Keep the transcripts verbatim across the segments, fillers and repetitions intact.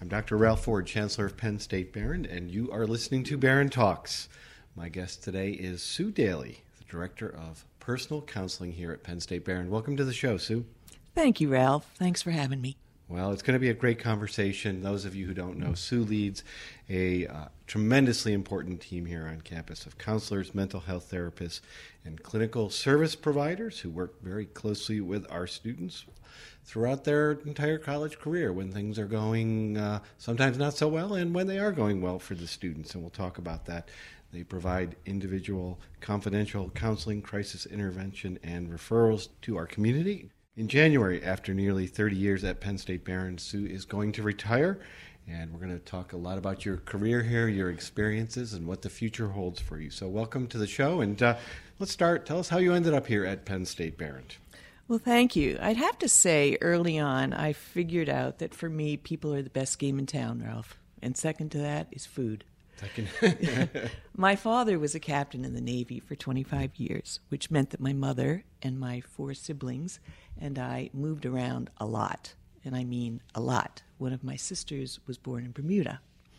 I'm Doctor Ralph Ford, Chancellor of Penn State Behrend, and you are listening to Behrend Talks. My guest today is Sue Daly, the Director of Personal Counseling here at Penn State Behrend. Welcome to the show, Sue. Thank you, Ralph. Thanks for having me. Well, it's going to be a great conversation. Those of you who don't know, Sue leads a uh, tremendously important team here on campus of counselors, mental health therapists, and clinical service providers who work very closely with our students throughout their entire college career when things are going uh, sometimes not so well and when they are going well for the students. And we'll talk about that. They provide individual, confidential counseling, crisis intervention, and referrals to our community. In January, after nearly thirty years at Penn State Behrend, Sue is going to retire, and we're going to talk a lot about your career here, your experiences, and what the future holds for you. So welcome to the show, and uh, let's start. Tell us how you ended up here at Penn State Behrend. Well, thank you. I'd have to say early on, I figured out that for me, people are the best game in town, Ralph. And second to that is food. Second. My father was a captain in the Navy for twenty-five years, which meant that my mother and my four siblings and I moved around a lot. And I mean a lot. One of my sisters was born in Bermuda.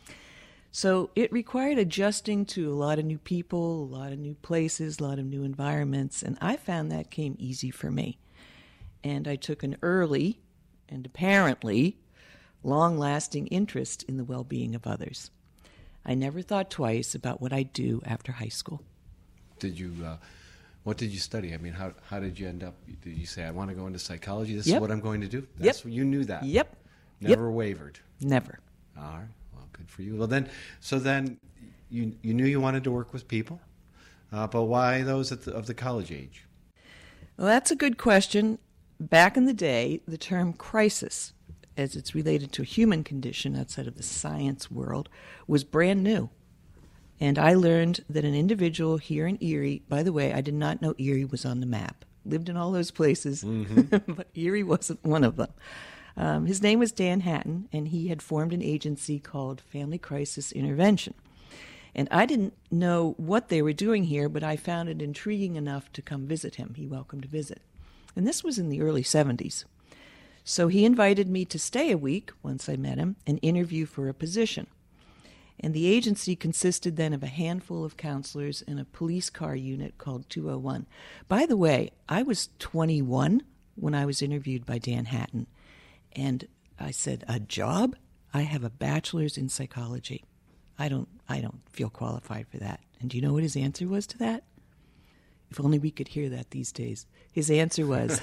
So it required adjusting to a lot of new people, a lot of new places, a lot of new environments, and I found that came easy for me. And I took an early and apparently long-lasting interest in the well-being of others. I never thought twice about what I'd do after high school. Did you, uh, what did you study? I mean, how how did you end up, did you say, I want to go into psychology, this yep. is what I'm going to do? Yep. That's, you knew that? Yep. Never yep. wavered? Never. All right. Well, good for you. Well, then, so then you you knew you wanted to work with people, uh, but why those at the, of the college age? Well, that's a good question. Back in the day, the term crisis, as it's related to a human condition outside of the science world, was brand new. And I learned that an individual here in Erie, by the way, I did not know Erie was on the map. Lived in all those places, mm-hmm. but Erie wasn't one of them. Um, his name was Dan Hatton, and he had formed an agency called Family Crisis Intervention. And I didn't know what they were doing here, but I found it intriguing enough to come visit him. He welcomed a visit. And this was in the early seventies. So he invited me to stay a week, once I met him, and interview for a position. And the agency consisted then of a handful of counselors and a police car unit called two oh one. By the way, I was twenty-one when I was interviewed by Dan Hatton. And I said, a job? I have a bachelor's in psychology. I don't, I don't feel qualified for that. And do you know what his answer was to that? If only we could hear that these days. His answer was,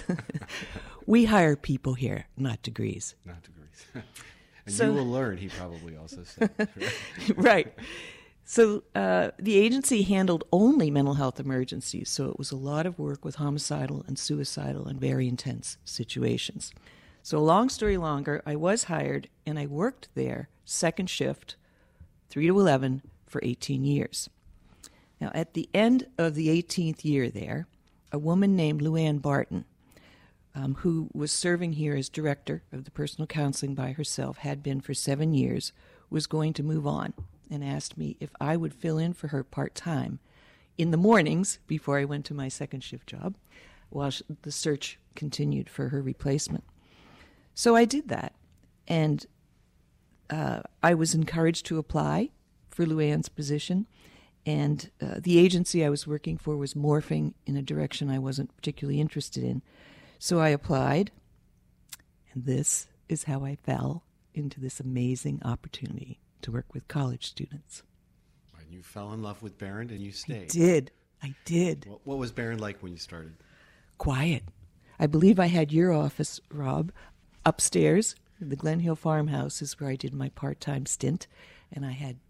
we hire people here, not degrees. Not degrees. And so, you will learn, he probably also said. Right. right. So uh, the agency handled only mental health emergencies, so it was a lot of work with homicidal and suicidal and very intense situations. So long story longer, I was hired, and I worked there second shift, three to eleven, for eighteen years. Now, at the end of the eighteenth year there, a woman named Luann Barton, um, who was serving here as director of the personal counseling by herself, had been for seven years, was going to move on and asked me if I would fill in for her part-time in the mornings before I went to my second shift job while the search continued for her replacement. So I did that, and uh, I was encouraged to apply for Luann's position. And uh, the agency I was working for was morphing in a direction I wasn't particularly interested in. So I applied, and this is how I fell into this amazing opportunity to work with college students. And you fell in love with Behrend, and you stayed. I did. I did. What, what was Behrend like when you started? Quiet. I believe I had your office, Rob, upstairs. The Glen Hill Farmhouse is where I did my part-time stint, and I had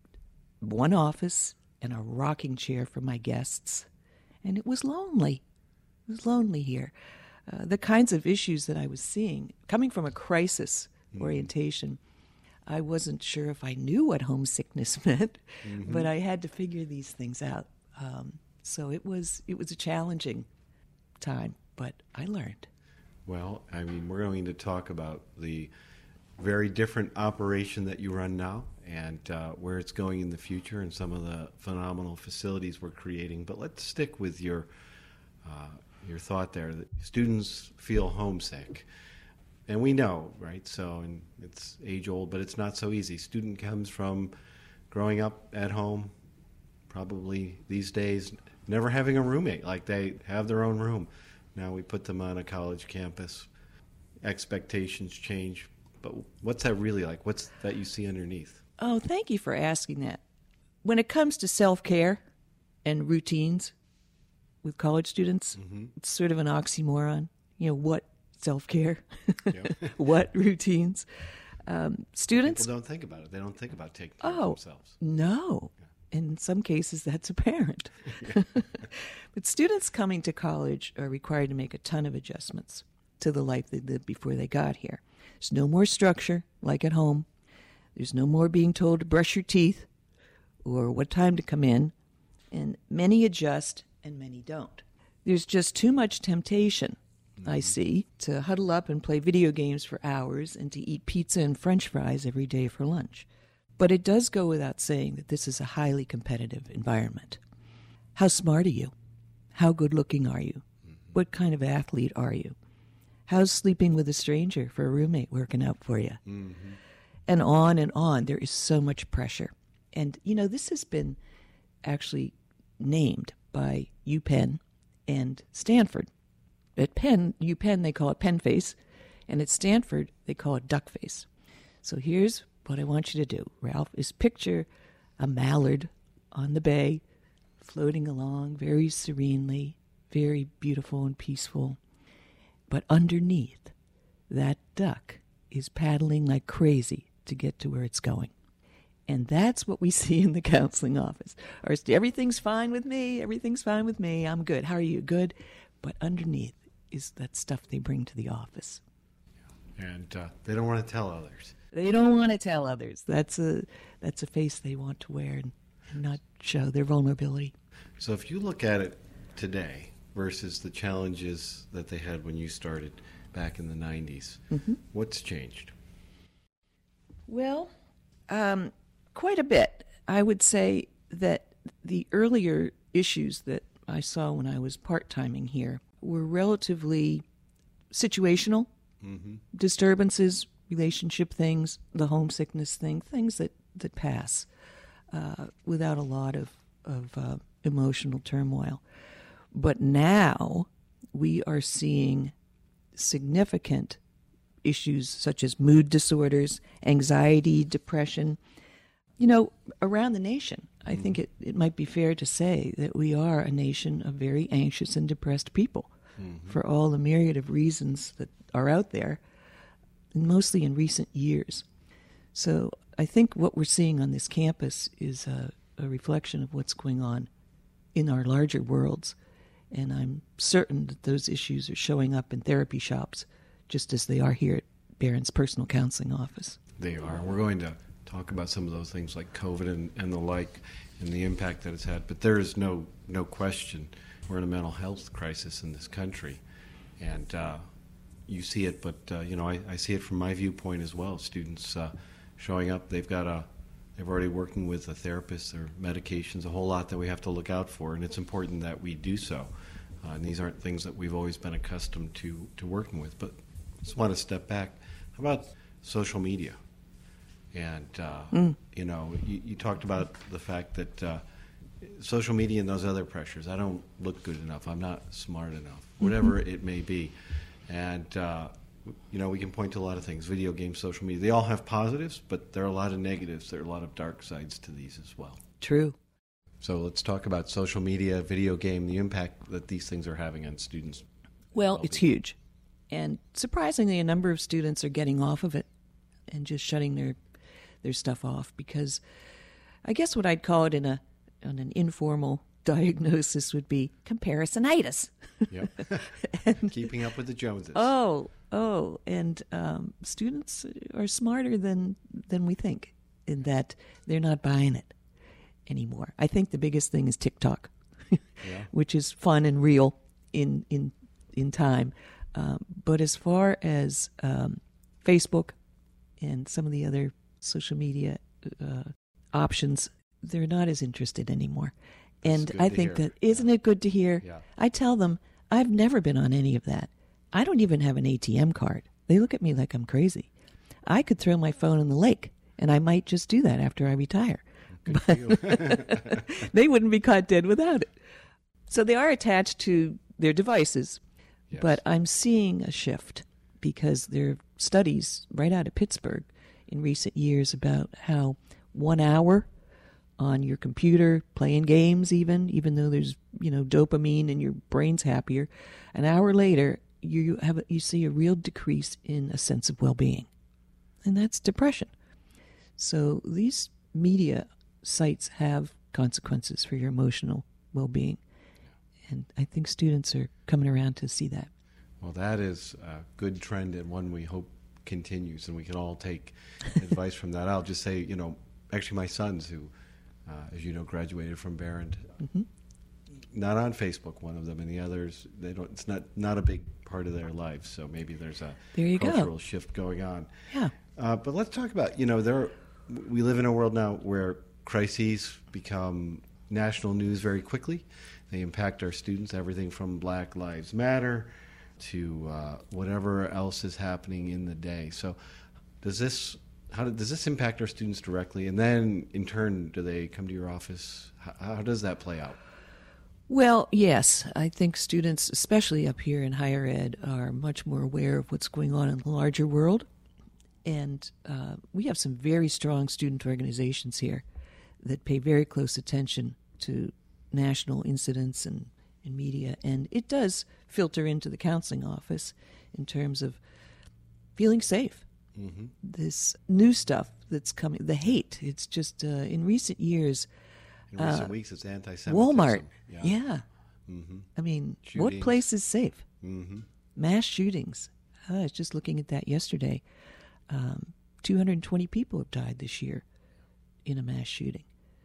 one office and a rocking chair for my guests. And it was lonely. It was lonely here. Uh, the kinds of issues that I was seeing, coming from a crisis mm-hmm. orientation, I wasn't sure if I knew what homesickness meant, mm-hmm. but I had to figure these things out. Um, so it was it was a challenging time, but I learned. Well, I mean, we're going to talk about the very different operation that you run now and uh, where it's going in the future and some of the phenomenal facilities we're creating. But let's stick with your uh, your thought there that students feel homesick. And we know, right? So, and it's age old, but it's not so easy. Student comes from growing up at home, probably these days, never having a roommate. Like they have their own room. Now we put them on a college campus. Expectations change. But what's that really like? What's that you see underneath? Oh, thank you for asking that. When it comes to self-care and routines with college students, mm-hmm. it's sort of an oxymoron. You know, what self-care? Yep. What routines? Um, students... People don't think about it. They don't think about taking care oh, of themselves. No. Yeah. In some cases, that's apparent. But students coming to college are required to make a ton of adjustments to the life they lived before they got here. There's no more structure, like at home. There's no more being told to brush your teeth or what time to come in. And many adjust and many don't. There's just too much temptation, mm-hmm. I see, to huddle up and play video games for hours and to eat pizza and French fries every day for lunch. But it does go without saying that this is a highly competitive environment. How smart are you? How good-looking are you? Mm-hmm. What kind of athlete are you? How's sleeping with a stranger for a roommate working out for you? Mm-hmm. And on and on. There is so much pressure. And, you know, this has been actually named by UPenn and Stanford. At Penn, UPenn, they call it Penn face, and at Stanford, they call it duck face. So here's what I want you to do, Ralph, is picture a mallard on the bay, floating along very serenely, very beautiful and peaceful. But underneath, that duck is paddling like crazy to get to where it's going. And that's what we see in the counseling office. Or everything's fine with me, everything's fine with me, I'm good. How are you? Good. But underneath is that stuff they bring to the office. And uh, they don't want to tell others. They don't want to tell others. That's a that's a face they want to wear and, and not show their vulnerability. So if you look at it today versus the challenges that they had when you started back in the nineties, mm-hmm. what's changed? Well, um, quite a bit. I would say that the earlier issues that I saw when I was part-timing here were relatively situational, mm-hmm. disturbances, relationship things, the homesickness thing, things that, that pass uh, without a lot of, of uh, emotional turmoil. But now we are seeing significant issues such as mood disorders, anxiety, depression. You know, around the nation, I mm-hmm. think it, it might be fair to say that we are a nation of very anxious and depressed people mm-hmm. for all the myriad of reasons that are out there, and mostly in recent years. So I think what we're seeing on this campus is a, a reflection of what's going on in our larger worlds. And I'm certain that those issues are showing up in therapy shops, just as they are here at Barron's Personal Counseling Office. They are. We're going to talk about some of those things like COVID and, and the like and the impact that it's had. But there is no no question we're in a mental health crisis in this country. And uh, you see it, but, uh, you know, I, I see it from my viewpoint as well. Students uh, showing up, they've got a, they're already working with a therapist, their medications, a whole lot that we have to look out for, and it's important that we do so. Uh, and these aren't things that we've always been accustomed to, to working with. But I just want to step back. How about social media? And, uh, mm. you know, you, you talked about the fact that uh, social media and those other pressures, I don't look good enough, I'm not smart enough, whatever mm-hmm. it may be. And, uh, you know, we can point to a lot of things, video games, social media. They all have positives, but there are a lot of negatives. There are a lot of dark sides to these as well. True. So let's talk about social media, video game, the impact that these things are having on students. Well, well-being. It's huge. And surprisingly, a number of students are getting off of it and just shutting their their stuff off because I guess what I'd call it in a on an informal diagnosis would be comparisonitis. Yep. and, keeping up with the Joneses. Oh, oh, and um, students are smarter than than we think in that they're not buying it anymore. I think the biggest thing is TikTok, yeah. which is fun and real in in in time. Um, but as far as um, Facebook and some of the other social media uh, options, they're not as interested anymore. And I think hear. that, isn't it good to hear? Yeah. I tell them, I've never been on any of that. I don't even have an A T M card. They look at me like I'm crazy. I could throw my phone in the lake, and I might just do that after I retire. Good for you. They wouldn't be caught dead without it. So they are attached to their devices, Yes. but I'm seeing a shift because there are studies right out of Pittsburgh in recent years about how one hour on your computer, playing games even, even though there's, you know, dopamine and your brain's happier, an hour later you have a, you see a real decrease in a sense of well-being. And that's depression. So these media sites have consequences for your emotional well-being. And I think students are coming around to see that. Well, that is a good trend and one we hope continues, and we can all take advice from that. I'll just say, you know, actually my sons who, uh, as you know, graduated from Behrend, Mm-hmm. not on Facebook, one of them, and the others, they don't. It's not, not a big part of their lives, so maybe there's a There you go. cultural shift going on. Yeah. Uh, but let's talk about, you know, there. We live in a world now where crises become national news very quickly. They impact our students, everything from Black Lives Matter to uh, whatever else is happening in the day. So does this how does this impact our students directly? And then in turn, do they come to your office? How, how does that play out? Well, yes. I think students, especially up here in higher ed, are much more aware of what's going on in the larger world. And uh, we have some very strong student organizations here that pay very close attention to national incidents and, and media. And it does filter into the counseling office in terms of feeling safe. Mm-hmm. This new stuff that's coming, the hate, it's just uh, in recent years. In recent uh, weeks, it's anti-Semitism. Walmart. Yeah. Yeah. Mm-hmm. I mean, Shootings. what place is safe? Mm-hmm. Mass shootings. I was just looking at that yesterday. Um, two hundred twenty people have died this year in a mass shooting.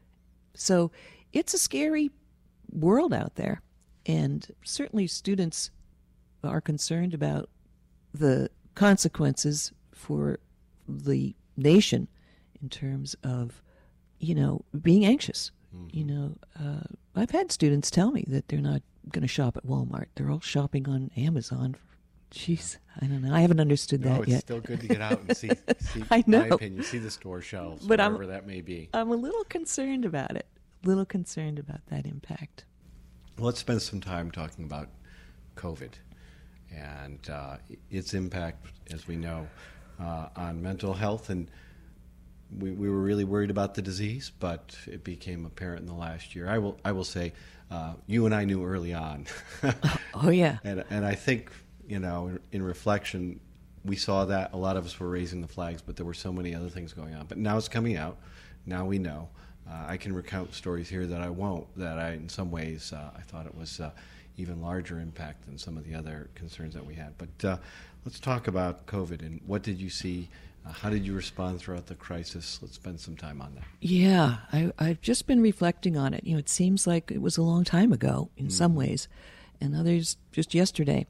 So it's a scary world out there. And certainly students are concerned about the consequences for the nation in terms of, you know, being anxious. Mm-hmm. You know, uh, I've had students tell me that they're not going to shop at Walmart. They're all shopping on Amazon. Jeez, I don't know. I haven't understood no, that it's yet. It's still good to get out and see, see I know. in my opinion, see the store shelves, but wherever I'm, that may be. I'm a little concerned about it. A little concerned about that impact. Well, let's spend some time talking about COVID and uh, its impact, as we know, uh, on mental health. And we, we were really worried about the disease, but it became apparent in the last year. I will I will say, uh, you and I knew early on. Oh, yeah. And, and I think, you know, in, in reflection, we saw that a lot of us were raising the flags, but there were so many other things going on. But now it's coming out. Now we know. Uh, I can recount stories here that I won't, that I, in some ways, uh, I thought it was uh, even larger impact than some of the other concerns that we had. But uh, let's talk about COVID and what did you see? Uh, how did you respond throughout the crisis? Let's spend some time on that. Yeah, I, I've just been reflecting on it. You know, it seems like it was a long time ago in mm. some ways, and others just yesterday.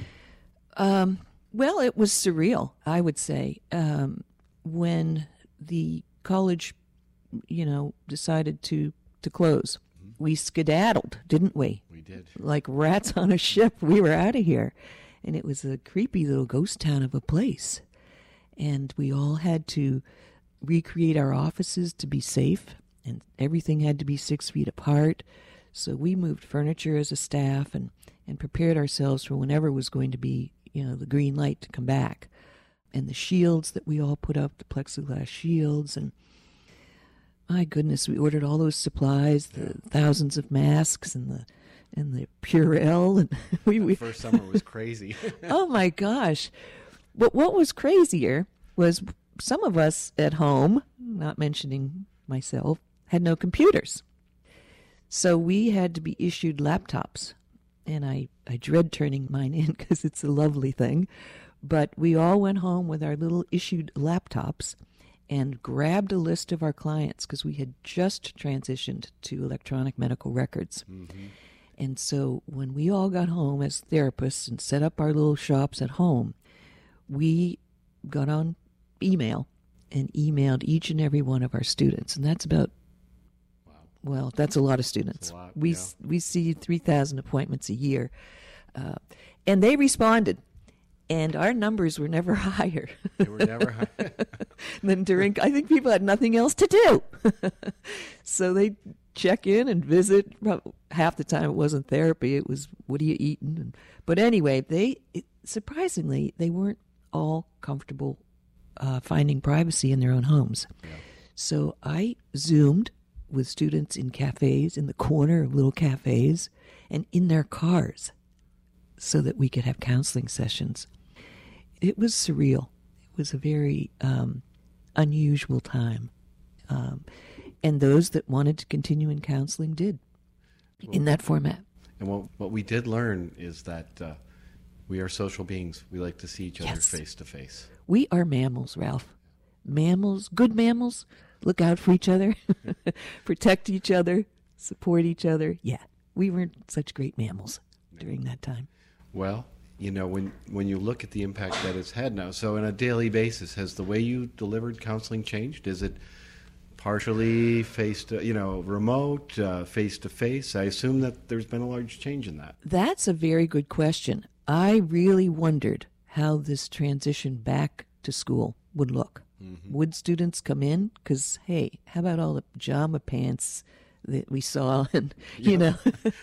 Um, well, it was surreal, I would say, um, when the college, you know, decided to, to close. Mm-hmm. We skedaddled, didn't we? We did. Like rats on a ship. We were out of here. And it was a creepy little ghost town of a place. And we all had to recreate our offices to be safe. And everything had to be six feet apart. So we moved furniture as a staff and, and prepared ourselves for whenever was going to be, you know, the green light to come back. And the shields that we all put up, the plexiglass shields, and my goodness, we ordered all those supplies, the yeah. thousands of masks and the and the Purell, and we, we the first summer was crazy. Oh my gosh. But what was crazier was some of us at home, not mentioning myself, had no computers. So we had to be issued laptops. And I, I dread turning mine in because it's a lovely thing. But we all went home with our little issued laptops and grabbed a list of our clients because we had just transitioned to electronic medical records. Mm-hmm. And so when we all got home as therapists and set up our little shops at home, we got on email and emailed each and every one of our students. And that's about Well, that's a lot of students. A lot, we yeah. we see three thousand appointments a year. Uh, and they responded. And our numbers were never higher. They were never high. than during, I think people had nothing else to do. So they check in and visit. Well, half the time it wasn't therapy. It was, what are you eating? And, but anyway, they, it, surprisingly, they weren't all comfortable uh, finding privacy in their own homes. Yeah. So I Zoomed with students in cafes, in the corner of little cafes, and in their cars so that we could have counseling sessions. It was surreal. It was a very um, unusual time. Um, and those that wanted to continue in counseling did well, in that format. And what, what we did learn is that uh, we are social beings. We like to see each other Yes. face to face. We are mammals, Ralph. Mammals, good mammals, look out for each other, protect each other, support each other. Yeah, we weren't such great mammals during that time. Well, you know, when, when you look at the impact that it's had now, so on a daily basis, has the way you delivered counseling changed? Is it partially face to, you know, remote, uh, face-to-face? I assume that there's been a large change in that. That's a very good question. I really wondered how this transition back to school would look. Mm-hmm. Would students come in? Because, hey, how about all the pajama pants that we saw? And, you know,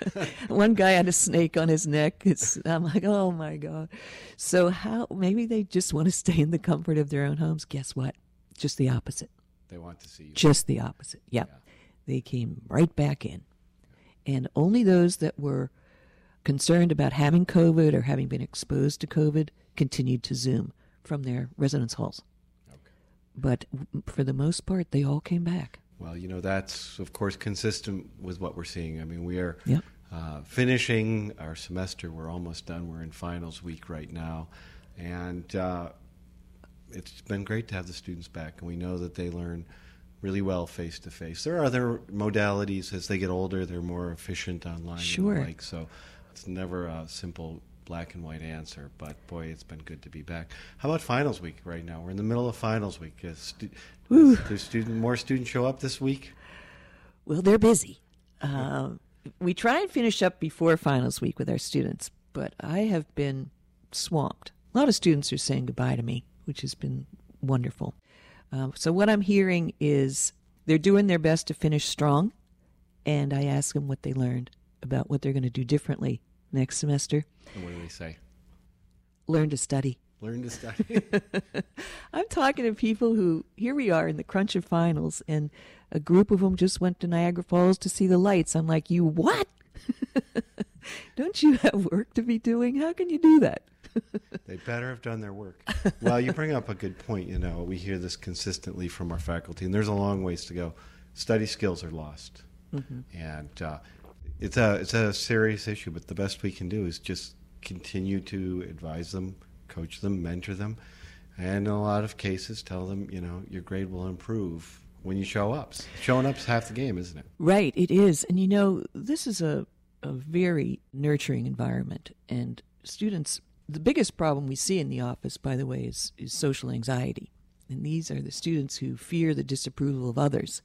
one guy had a snake on his neck. It's, I'm like, oh, my God. So how, maybe they just want to stay in the comfort of their own homes. Guess what? Just the opposite. They want to see you. Just the opposite. Yep. Yeah. They came right back in. And only those that were concerned about having COVID or having been exposed to COVID continued to Zoom from their residence halls. Okay. But for the most part, they all came back. Well, you know, that's, of course, consistent with what we're seeing. I mean, we are yep. uh, finishing our semester. We're almost done. We're in finals week right now. And uh, it's been great to have the students back. And we know that they learn really well face-to-face. There are other modalities. As they get older, they're more efficient online. Sure. And the like, so it's never a simple black and white answer, but boy, it's been good to be back. How about finals week right now? We're in the middle of finals week. Is stu- do student, more students show up this week? Well, they're busy. Uh, we try and finish up before finals week with our students, but I have been swamped. A lot of students are saying goodbye to me, which has been wonderful. Uh, so what I'm hearing is they're doing their best to finish strong, and I ask them what they learned about what they're going to do differently next semester. And what do they say? Learn to study. Learn to study. I'm talking to people who, here we are in the crunch of finals, and a group of them just went to Niagara Falls to see the lights. I'm like, you what? Don't you have work to be doing? How can you do that? They better have done their work. Well, you bring up a good point. You know, we hear this consistently from our faculty, and there's a long ways to go. Study skills are lost. Mm-hmm. And uh, it's a it's a serious issue, but the best we can do is just continue to advise them, coach them, mentor them, and in a lot of cases tell them, you know, your grade will improve when you show up. Showing up's half the game, isn't it? Right, it is. And, you know, this is a, a very nurturing environment, and students, the biggest problem we see in the office, by the way, is, is social anxiety. And these are the students who fear the disapproval of others.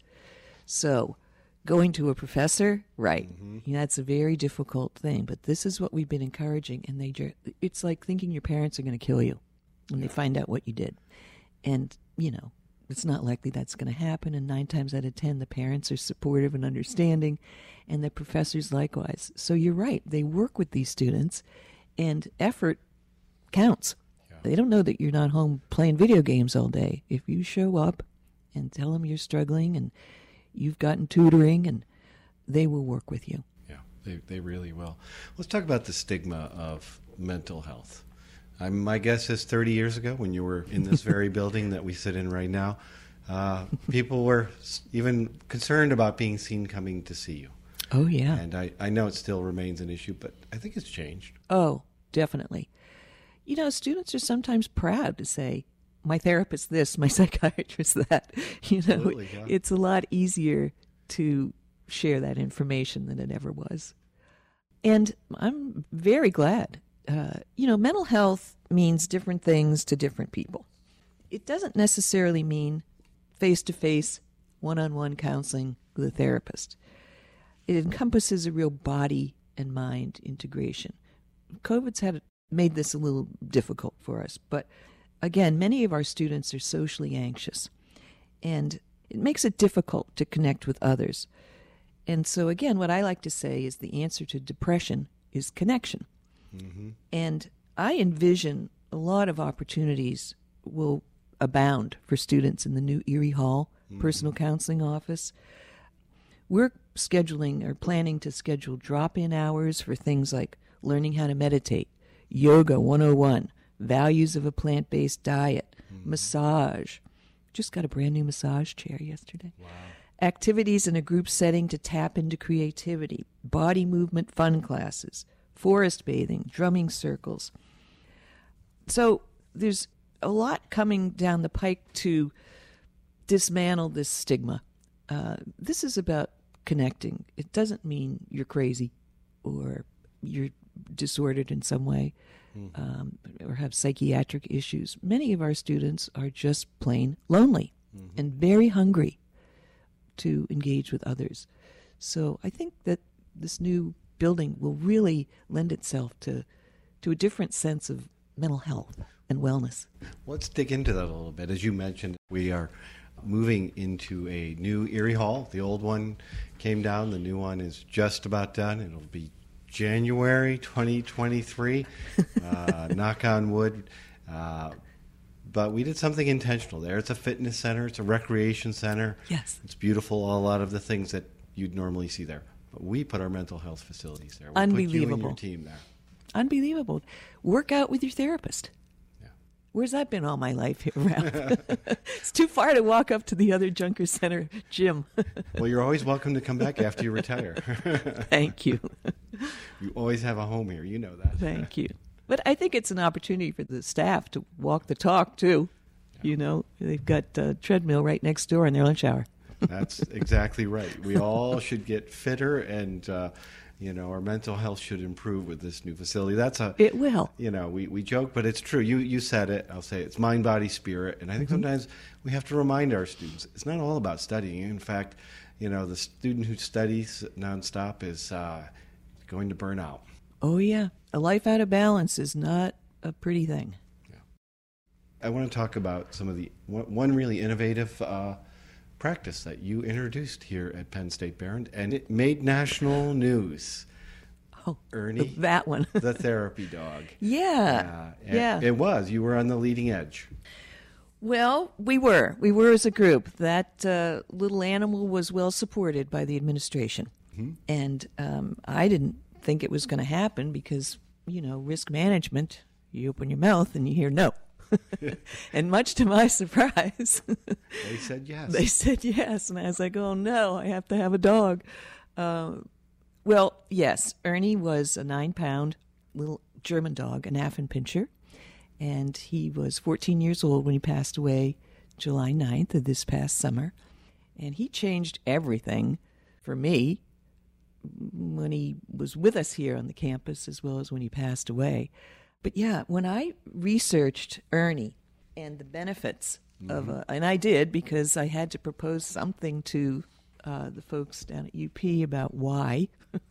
So going to a professor, right, mm-hmm. you know, that's a very difficult thing. But this is what we've been encouraging. And they, it's like thinking your parents are going to kill you when yeah. they find out what you did. And, you know, it's not likely that's going to happen. And nine times out of ten, the parents are supportive and understanding, and the professors likewise. So you're right. They work with these students, and effort counts. Yeah. They don't know that you're not home playing video games all day. If you show up and tell them you're struggling and you've gotten tutoring, and they will work with you. Yeah, they they really will. Let's talk about the stigma of mental health. I mean, my guess is thirty years ago, when you were in this very building that we sit in right now, uh, people were even concerned about being seen coming to see you. Oh, yeah. And I, I know it still remains an issue, but I think it's changed. Oh, definitely. You know, students are sometimes proud to say, my therapist this, my psychiatrist that. You know, Absolutely, yeah. It's a lot easier to share that information than it ever was. And I'm very glad. Uh, you know, mental health means different things to different people. It doesn't necessarily mean face-to-face, one-on-one counseling with a therapist. It encompasses a real body and mind integration. COVID's had made this a little difficult for us. But again, many of our students are socially anxious, and it makes it difficult to connect with others. And so again, what I like to say is the answer to depression is connection. Mm-hmm. And I envision a lot of opportunities will abound for students in the new Erie Hall mm-hmm. personal counseling office. We're scheduling or planning to schedule drop-in hours for things like learning how to meditate, Yoga one oh one, values of a plant-based diet, mm-hmm. massage. Just got a brand new massage chair yesterday. Wow. Activities in a group setting to tap into creativity, body movement fun classes, forest bathing, drumming circles. So there's a lot coming down the pike to dismantle this stigma. Uh, this is about connecting. It doesn't mean you're crazy or you're disordered in some way mm-hmm. um, or have psychiatric issues. Many of our students are just plain lonely mm-hmm. and very hungry to engage with others. So I think that this new building will really lend itself to to a different sense of mental health and wellness. Let's dig into that a little bit. As you mentioned, we are moving into a new Erie Hall. The old one came down. The new one is just about done. It'll be January twenty twenty-three. uh, knock on wood. Uh, But we did something intentional there. It's a fitness center. It's a recreation center. Yes. It's beautiful, a lot of the things that you'd normally see there. But we put our mental health facilities there. We Unbelievable. put you and your team there. Unbelievable. Work out with your therapist. Yeah. Where's that been all my life here, Ralph? It's too far to walk up to the other Junker Center gym. Well, you're always welcome to come back after you retire. Thank you. You always have a home here. You know that. Thank you. But I think it's an opportunity for the staff to walk the talk, too. Yeah. You know, they've got a treadmill right next door in their lunch hour. That's exactly right. We all should get fitter, and, uh, you know, our mental health should improve with this new facility. That's a... It will. You know, we, we joke, but it's true. You you said it. I'll say it. It's mind, body, spirit. And I think mm-hmm. sometimes we have to remind our students, it's not all about studying. In fact, you know, the student who studies nonstop is uh, going to burn out. Oh, yeah. A life out of balance is not a pretty thing. Yeah. I want to talk about some of the one really innovative uh, practice that you introduced here at Penn State Behrend, and it made national news. Oh, Ernie, that one. The therapy dog. Yeah, uh, yeah. It was. You were on the leading edge. Well, we were. We were as a group. That uh, little animal was well supported by the administration. Mm-hmm. And um, I didn't think it was going to happen because, you know, risk management, you open your mouth and you hear no. And much to my surprise, they said yes. They said yes. And I was like, oh, no, I have to have a dog. Uh, well, yes, Ernie was a nine-pound little German dog, an Affenpinscher. And he was fourteen years old when he passed away July ninth of this past summer. And he changed everything for me when he was with us here on the campus as well as when he passed away. But yeah, when I researched Ernie and the benefits mm-hmm. of a, and I did because I had to propose something to uh, the folks down at U P about why.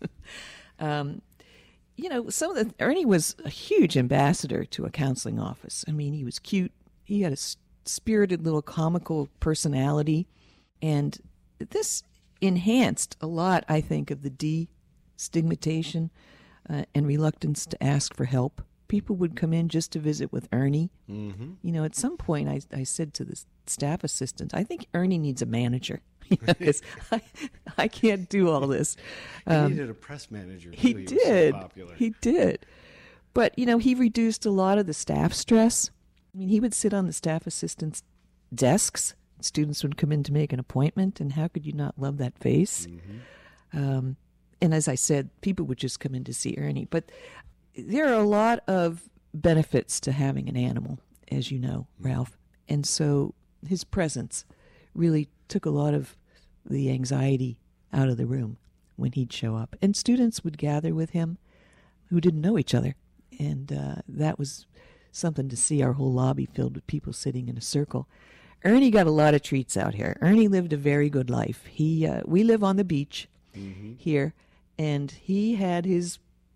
um, you know, some of the, Ernie was a huge ambassador to a counseling office. I mean, he was cute. He had a spirited little comical personality. And this enhanced a lot, I think, of the destigmatization uh, and reluctance to ask for help. People would come in just to visit with Ernie. Mm-hmm. You know, at some point I, I said to the staff assistant, I think Ernie needs a manager. Because I, I can't do all this. Um, he needed a press manager, too. He, he did. Was so popular. He did. But, you know, he reduced a lot of the staff stress. I mean, he would sit on the staff assistants' desks. Students would come in to make an appointment, and how could you not love that face? Mm-hmm. Um, and as I said, people would just come in to see Ernie. But there are a lot of benefits to having an animal, as you know, mm-hmm. Ralph. And so his presence really took a lot of the anxiety out of the room when he'd show up. And students would gather with him who didn't know each other. And uh, that was something to see, our whole lobby filled with people sitting in a circle. Ernie got a lot of treats out here. Ernie lived a very good life. He, uh, we live on the beach mm-hmm. here, and he had his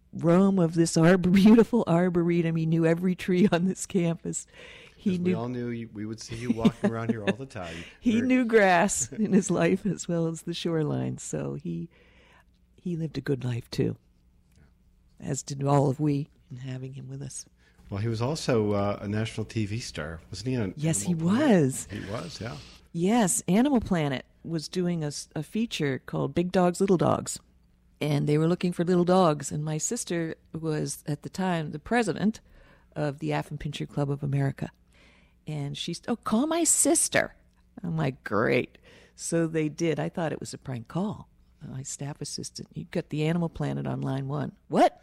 roam of this arbor, beautiful arboretum. He knew every tree on this campus. He Because knew we all knew you, we would see you walking around here all the time. he Very- knew grass in his life as well as the shoreline. So he he lived a good life too, as did all of we in having him with us. Well, he was also uh, a national T V star, wasn't he? On Yes, he Animal Planet? was. He was, yeah. Yes, Animal Planet was doing a, s- a feature called Big Dogs, Little Dogs. And they were looking for little dogs. And my sister was, at the time, the president of the Affenpinscher Club of America. And she said, oh, call my sister. I'm like, great. So they did. I thought it was a prank call. My staff assistant, you got the Animal Planet on line one. What?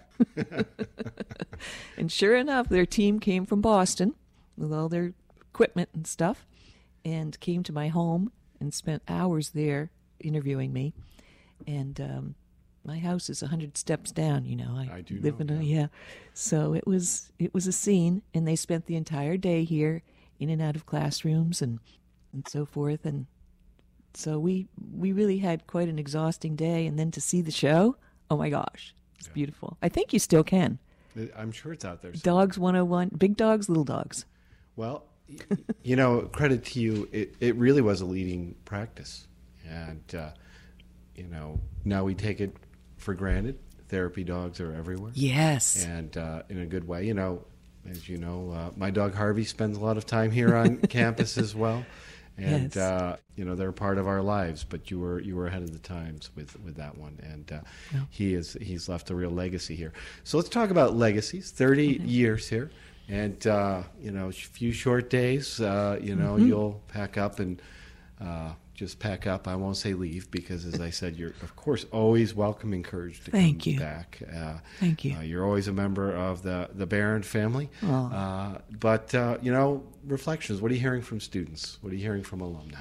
And sure enough, their team came from Boston with all their equipment and stuff and came to my home and spent hours there interviewing me. And um, my house is a hundred steps down, you know. I, I do live know, in a yeah. yeah. So it was it was a scene, and they spent the entire day here, in and out of classrooms and and so forth. And so we we really had quite an exhausting day. And then to see the show, oh my gosh, it's Yeah. beautiful. I think you still can. I'm sure it's out there. somewhere. Dogs one oh one, big dogs, little dogs. Well, y- you know, credit to you. It, it really was a leading practice. And, uh, you know, now we take it for granted. Therapy dogs are everywhere. Yes. And uh, in a good way. You know, as you know, uh, my dog Harvey spends a lot of time here on campus as well. And, Yes. uh, you know, they're part of our lives. But you were you were ahead of the times with, with that one. And uh, Yeah. he is he's left a real legacy here. So let's talk about legacies. thirty Mm-hmm. years here. And, uh, you know, a few short days, uh, you know, Mm-hmm. you'll pack up and uh, just pack up. I won't say leave because, as I said, you're, of course, always welcome, encouraged to Thank come you. back. Uh, Thank you. Uh, you're always a member of the, the Barron family. Aw. Uh, but, uh, you know, reflections. What are you hearing from students? What are you hearing from alumni?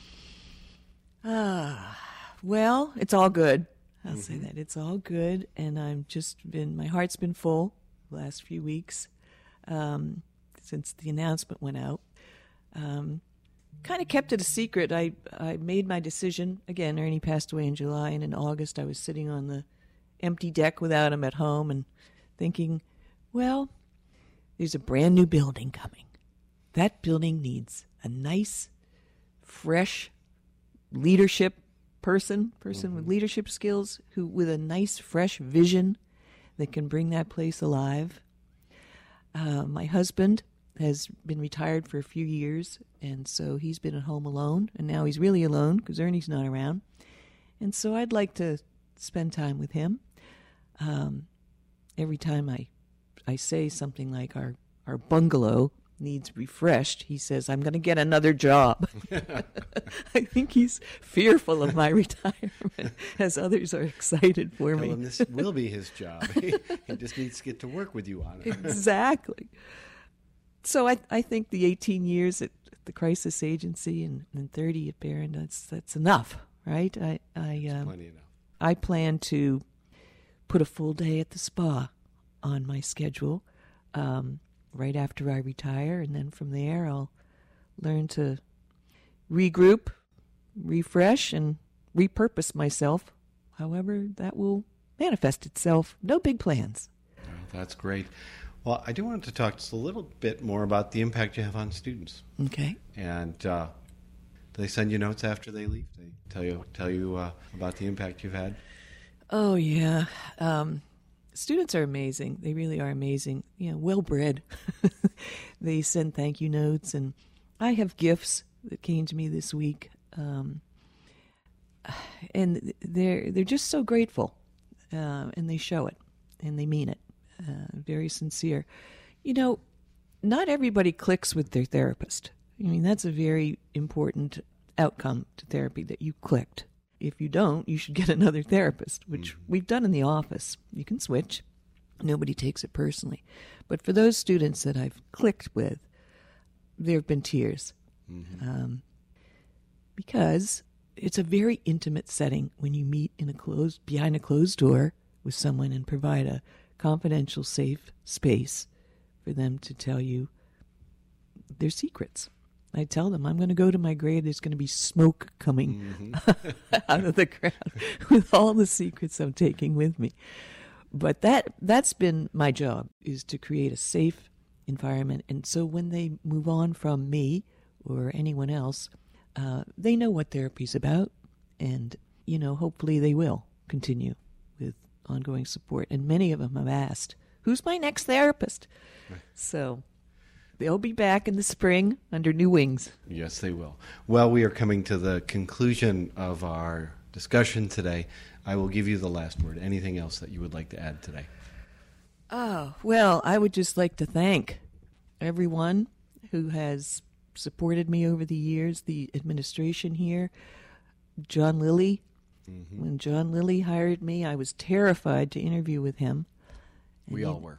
Ah, well, it's all good. I'll Mm-hmm. say that. It's all good. And I'm just been, my heart's been full the last few weeks um, since the announcement went out. Um, kind of kept it a secret. I, I made my decision. Again, Ernie passed away in July, and in August I was sitting on the empty deck without him at home and thinking, well, there's a brand new building coming. That building needs a nice, fresh leadership person, person with leadership skills, who with a nice, fresh vision that can bring that place alive. Uh, my husband has been retired for a few years, and so he's been at home alone, and now he's really alone because Ernie's not around. And so I'd like to spend time with him. Um, every time I, I say something like our, our bungalow needs refreshed, he says, I'm going to get another job. I think he's fearful of my retirement, as others are excited for Tell me. him this will be his job. he just needs to get to work with you on it. Exactly. So I I think the eighteen years at the crisis agency and, and thirty at Barron, that's that's enough, right? I I um, Plenty enough. I plan to put a full day at the spa on my schedule um, right after I retire, and then from there I'll learn to regroup, refresh, and repurpose myself. However, that will manifest itself. No big plans. Well, that's great. Well, I do want to talk just a little bit more about the impact you have on students. Okay. And uh, do they send you notes after they leave? They tell you tell you uh, about the impact you've had? Oh yeah, um, students are amazing. They really are amazing. You know, well bred. They send thank you notes, and I have gifts that came to me this week, um, and they're they're just so grateful, uh, and they show it, and they mean it. Uh, very sincere. You know, not everybody clicks with their therapist. I mean, that's a very important outcome to therapy, that you clicked. If you don't, you should get another therapist, which mm-hmm. we've done in the office. You can switch. Nobody takes it personally. But for those students that I've clicked with, there have been tears. Mm-hmm. Um, because it's a very intimate setting when you meet in a closed, behind a closed door with someone and provide a confidential, safe space for them to tell you their secrets. I tell them, I'm going to go to my grave, there's going to be smoke coming mm-hmm. out of the ground with all the secrets I'm taking with me. But that, that's been my job, is to create a safe environment. And so when they move on from me or anyone else, uh, they know what therapy's about. And, you know, hopefully they will continue with ongoing support. And many of them have asked, who's my next therapist? Right. So they'll be back in the spring under new wings. Yes, they will. Well, we are coming to the conclusion of our discussion today. I will give you the last word. Anything else that you would like to add today? Oh, well, I would just like to thank everyone who has supported me over the years, the administration here, John Lilly. Mm-hmm. When John Lilly hired me, I was terrified to interview with him. And we he... all were.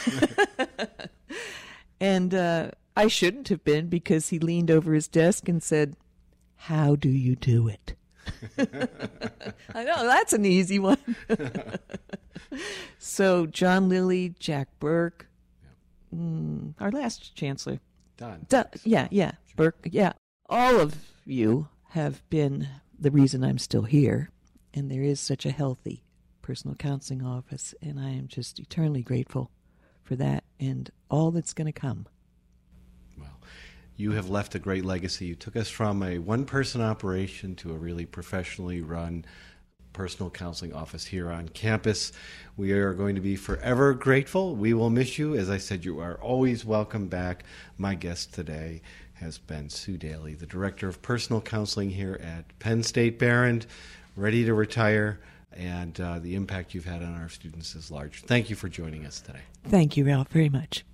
And uh, I shouldn't have been, because he leaned over his desk and said, "How do you do it?" I know, that's an easy one. So John Lilly, Jack Burke, yep. mm, our last chancellor. Don. Don yeah, yeah, sure. Burke, yeah. All of you have been the reason I'm still here, and there is such a healthy personal counseling office, and I am just eternally grateful for that and all that's going to come. Well, you have left a great legacy. You took us from a one-person operation to a really professionally run personal counseling office here on campus. We are going to be forever grateful. We will miss you. As I said, you are always welcome back. My guest today has been Sue Daly, the Director of Personal Counseling here at Penn State Behrend, ready to retire, and uh, the impact you've had on our students is large. Thank you for joining us today. Thank you, Ralph, very much.